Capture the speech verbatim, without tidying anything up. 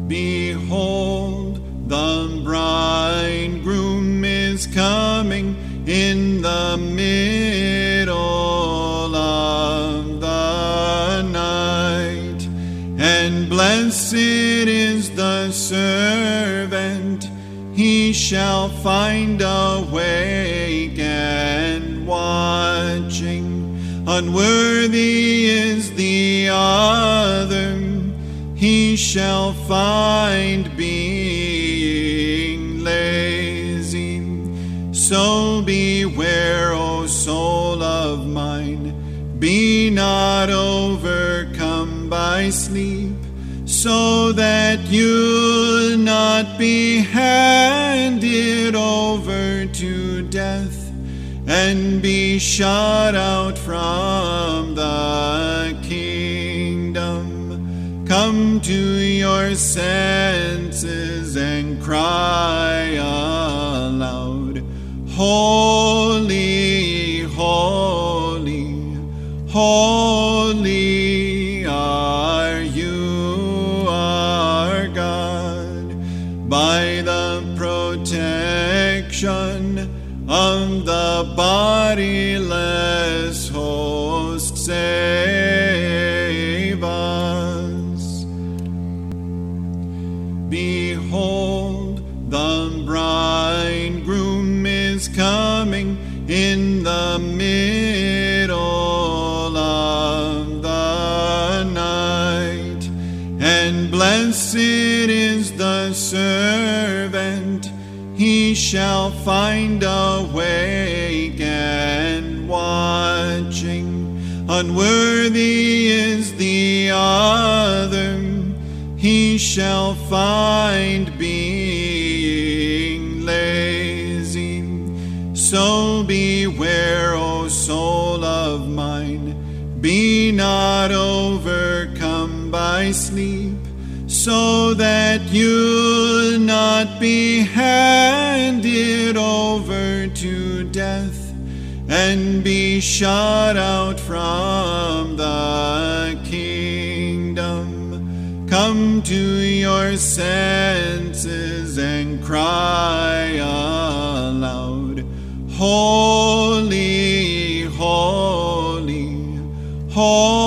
Behold, the bridegroom is coming in the middle of the night, and blessed is the servant he shall find awake and watching. Unworthy is the other he shall find being lazy. So beware, O soul of mine, be not overcome by sleep, so that you'll not be handed over to death and be shut out from the kingdom. Come to your senses and cry aloud, Holy, holy, holy are you, our God. By the protection of the bodiless host, save us. Behold, the bridegroom is coming in the middle of the night, and blessed is the servant he shall find awake and watching. Unworthy is the other he shall find being lazy. So beware, O soul of mine, be not overcome by sleep, so that you'll not be handed over to death and be shut out from the kingdom. Come to your senses and cry aloud, Holy, holy, holy